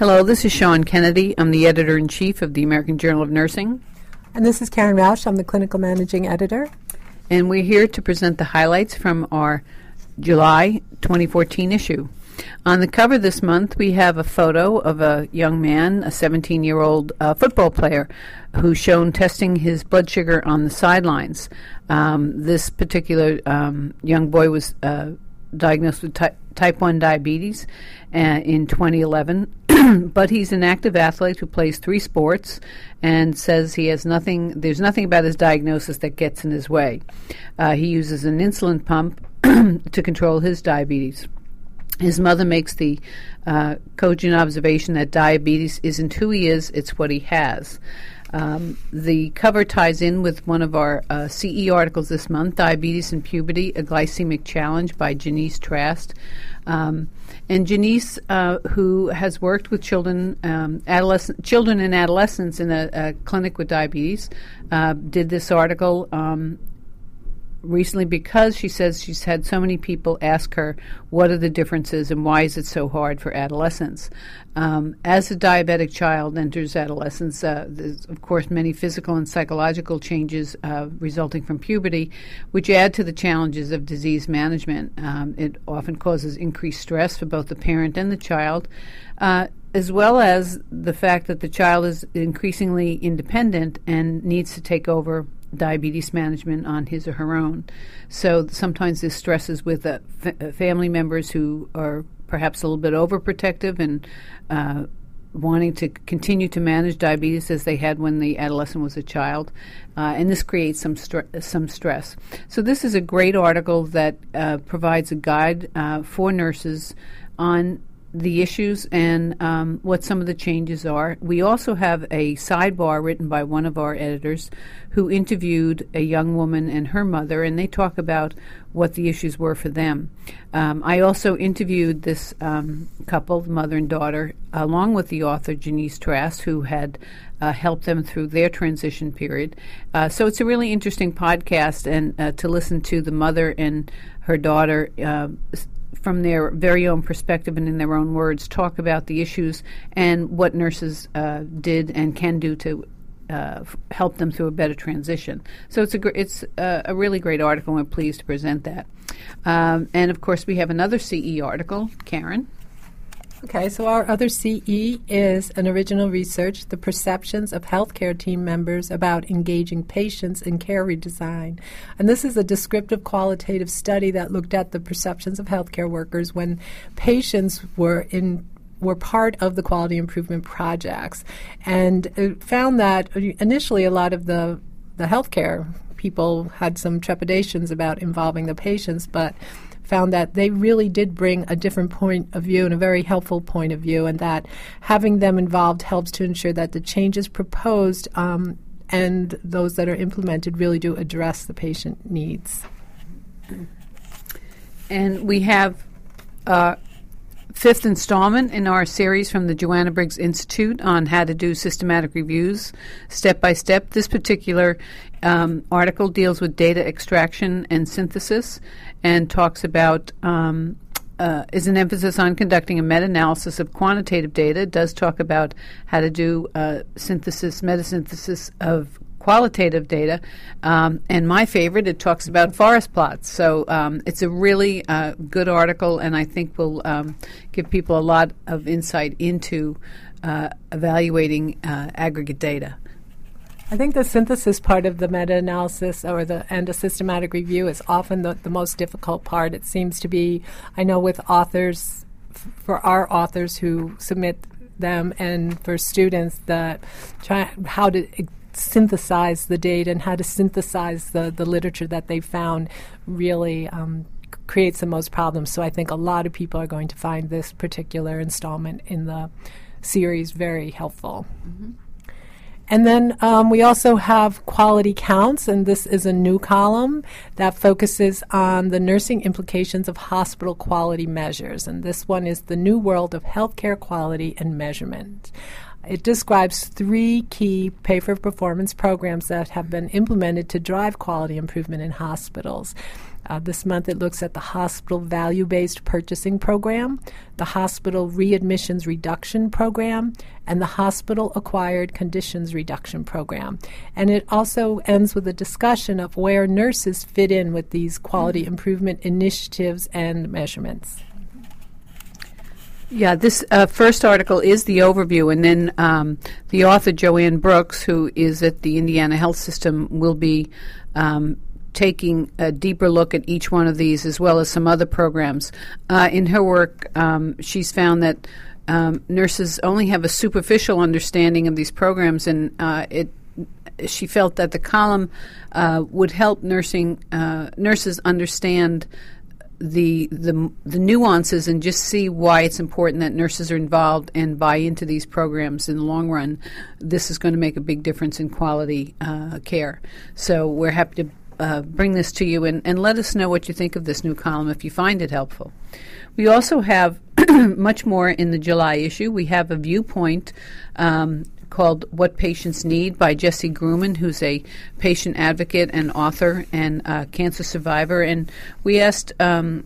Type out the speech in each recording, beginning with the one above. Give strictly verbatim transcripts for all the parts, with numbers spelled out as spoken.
Hello, this is Sean Kennedy. I'm the editor-in-chief of the American Journal of Nursing. And this is Karen Rausch. I'm the clinical managing editor. And we're here to present the highlights from our July twenty fourteen issue. On the cover this month, we have a photo of a young man, a seventeen-year-old uh, football player, who's shown testing his blood sugar on the sidelines. Um, this particular um, young boy was uh, diagnosed with ty- type one diabetes uh, in twenty eleven, but he's an active athlete who plays three sports and says he has nothing, there's nothing about his diagnosis that gets in his way. Uh, he uses an insulin pump to control his diabetes. His mother makes the uh, cogent observation that diabetes isn't who he is, it's what he has. Um, the cover ties in with one of our uh, C E articles this month, Diabetes and Puberty, A Glycemic Challenge by Janice Trask. Um, and Janice, uh, who has worked with children, um, adolescent, children and adolescents in a, a clinic with diabetes, uh, did this article um, recently because she says she's had so many people ask her what are the differences and why is it so hard for adolescents. Um, as a diabetic child enters adolescence, uh, there's of course many physical and psychological changes uh, resulting from puberty, which add to the challenges of disease management. Um, it often causes increased stress for both the parent and the child, uh, as well as the fact that the child is increasingly independent and needs to take over diabetes management on his or her own. So sometimes this stresses with uh, f- family members who are perhaps a little bit overprotective and uh, wanting to continue to manage diabetes as they had when the adolescent was a child. Uh, and this creates some, stre- some stress. So this is a great article that uh, provides a guide uh, for nurses on the issues and um, what some of the changes are. We also have a sidebar written by one of our editors who interviewed a young woman and her mother, and they talk about what the issues were for them. Um, I also interviewed this um, couple, the mother and daughter, along with the author Janice Trask, who had uh, helped them through their transition period. Uh, so it's a really interesting podcast, and uh, to listen to the mother and her daughter uh, from their very own perspective and in their own words, talk about the issues and what nurses uh, did and can do to uh, f- help them through a better transition. So it's a gr- it's uh, a really great article, and we're pleased to present that. Um, and, of course, we have another C E article. Karen? Okay, so our other C E is an original research, The Perceptions of Healthcare Team Members About Engaging Patients in Care Redesign. And this is a descriptive qualitative study that looked at the perceptions of healthcare workers when patients were in were part of the quality improvement projects. And it found that initially a lot of the, the healthcare people had some trepidations about involving the patients, but found that they really did bring a different point of view and a very helpful point of view, and that having them involved helps to ensure that the changes proposed um, and those that are implemented really do address the patient needs. And we have uh, fifth installment in our series from the Joanna Briggs Institute on how to do systematic reviews step by step. This particular um, article deals with data extraction and synthesis and talks about um, uh, is an emphasis on conducting a meta-analysis of quantitative data. It does talk about how to do uh, synthesis, meta-synthesis of qualitative data. Um, and my favorite, it talks about forest plots. So um, it's a really uh, good article, and I think will um, give people a lot of insight into uh, evaluating uh, aggregate data. I think the synthesis part of the meta-analysis or the and a systematic review is often the, the most difficult part. It seems to be, I know with authors, f- for our authors who submit them and for students, that try how to e- synthesize the data and how to synthesize the, the literature that they found really um, creates the most problems. So I think a lot of people are going to find this particular installment in the series very helpful. Mm-hmm. And then um, we also have quality counts, and this is a new column that focuses on the nursing implications of hospital quality measures. And this one is the new world of healthcare quality and measurement. It describes three key pay-for-performance programs that have been implemented to drive quality improvement in hospitals. Uh, this month it looks at the Hospital Value-Based Purchasing Program, the Hospital Readmissions Reduction Program, and the Hospital Acquired Conditions Reduction Program. And it also ends with a discussion of where nurses fit in with these quality improvement initiatives and measurements. Yeah, this uh, first article is the overview, and then um, the author, Joanne Brooks, who is at the Indiana Health System, will be um, taking a deeper look at each one of these, as well as some other programs. Uh, in her work, um, she's found that um, nurses only have a superficial understanding of these programs, and uh, it she felt that the column uh, would help nursing uh, nurses understand the the the nuances and just see why it's important that nurses are involved and buy into these programs in the long run. This is going to make a big difference in quality uh, care. So we're happy to uh, bring this to you and, and let us know what you think of this new column if you find it helpful. We also have much more in the July issue. We have a viewpoint um, called What Patients Need by Jesse Grumman, who's a patient advocate and author and uh, cancer survivor. And we asked um,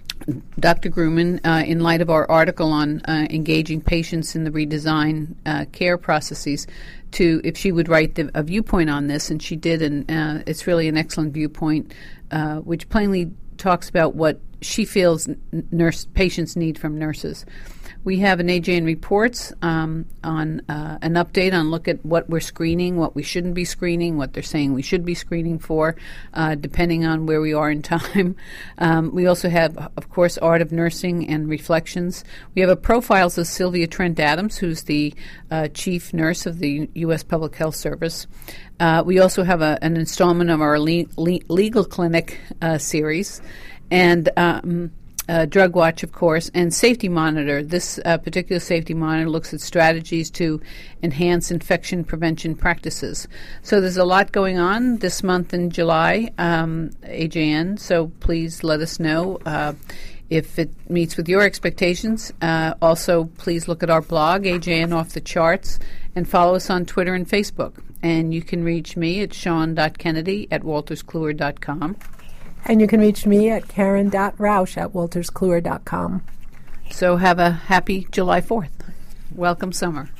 Doctor Grumman, uh, in light of our article on uh, engaging patients in the redesign uh, care processes, to if she would write the, a viewpoint on this, and she did, and uh, it's really an excellent viewpoint, uh, which plainly talks about what she feels n- nurse patients need from nurses. We have an A J N Reports um, on uh, an update on look at what we're screening, what we shouldn't be screening, what they're saying we should be screening for, uh, depending on where we are in time. Um, we also have, of course, Art of Nursing and Reflections. We have a Profiles of Sylvia Trent Adams, who's the uh, chief nurse of the U S Public Health Service. Uh, we also have a, an installment of our le- le- legal clinic uh, series. And um, Uh, Drug Watch, of course, and Safety Monitor. This uh, particular Safety Monitor looks at strategies to enhance infection prevention practices. So there's a lot going on this month in July, um, A J N, so please let us know uh, if it meets with your expectations. Uh, also, please look at our blog, A J N Off the Charts, and follow us on Twitter and Facebook. And you can reach me at sean dot kennedy at walters kluwer dot com. And you can reach me at karen dot rausch at walters kluwer dot com. So have a happy July fourth. Welcome summer.